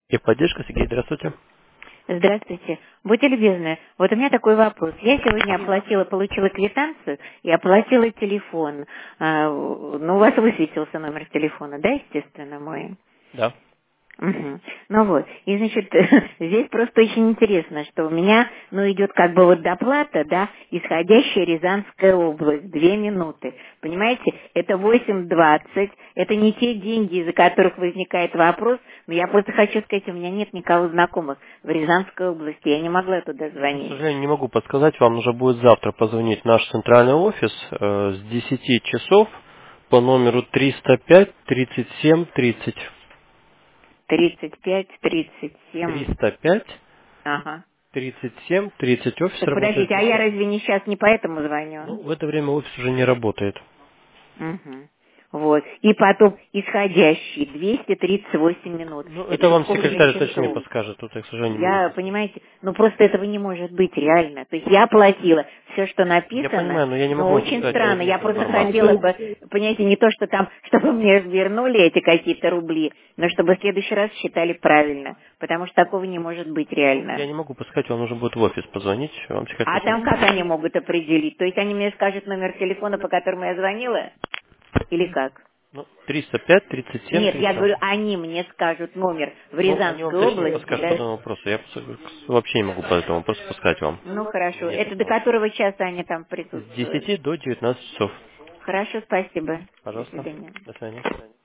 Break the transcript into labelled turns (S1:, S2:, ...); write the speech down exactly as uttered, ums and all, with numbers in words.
S1: И поддержка, Сергей, здравствуйте.
S2: Здравствуйте. Будьте любезны, вот у меня такой вопрос. Я сегодня оплатила, получила квитанцию и оплатила телефон. А, ну, у вас высветился номер телефона, да, естественно, мой?
S1: Да.
S2: Мгм. Ну вот, и значит, здесь просто очень интересно, что у меня, ну, идет как бы вот доплата, да, исходящая Рязанская область, две минуты. Понимаете, это восемь двадцать, это не те деньги, из-за которых возникает вопрос, но я просто хочу сказать, у меня нет никого знакомых в Рязанской области, я не могла туда
S1: Ну, к
S2: звонить.
S1: сожалению, не могу подсказать, вам нужно будет завтра позвонить в наш центральный офис э, с десяти часов по номеру триста пять тридцать семь тридцать.
S2: тридцать пять, тридцать семь,
S1: триста пять
S2: ага.
S1: тридцать семь тридцать. Офис
S2: Так
S1: работает
S2: подождите,
S1: с
S2: а я
S1: десяти.
S2: разве не сейчас не поэтому звоню?
S1: Ну, в это время офис уже не работает.
S2: Мгм. Вот. И потом исходящий двести тридцать восемь минут.
S1: Ну, это
S2: Это
S1: вам
S2: сколько
S1: секретарь точнее
S2: часов?
S1: подскажет, тут я, к сожалению, не могу
S2: Я,
S1: подсказать.
S2: понимаете, ну просто этого не может быть реально. То есть я оплатила все, что
S1: Я
S2: написано,
S1: понимаю, но я не могу
S2: но
S1: вам
S2: очень
S1: подсказать, у
S2: странно.
S1: меня
S2: Я
S1: нет
S2: просто
S1: информации.
S2: хотела бы, понимаете, не то, что там, чтобы мне вернули эти какие-то рубли, но чтобы в следующий раз считали правильно. Потому что такого не может быть
S1: Ну, я
S2: реально.
S1: не могу подсказать, вам нужно будет в офис позвонить, вам секретарь
S2: А
S1: точно
S2: там как
S1: подскажет.
S2: они могут определить? То есть они мне скажут номер телефона, по которому я звонила? Или как?
S1: Ну, триста пять тридцать семь
S2: Нет, я говорю,
S1: тридцать.
S2: они мне скажут номер в
S1: Ну, они вам
S2: Рязанской
S1: точнее
S2: области,
S1: подскажут по
S2: да?
S1: этому вопросу. Я пос- вообще не могу по этому вопросу подсказать вам.
S2: Ну,
S1: У меня
S2: хорошо.
S1: нет
S2: Это до
S1: информации.
S2: которого часа они там
S1: С
S2: присутствуют?
S1: десяти до девятнадцати часов.
S2: Хорошо, спасибо. До
S1: Пожалуйста.
S2: свидания.
S1: До свидания.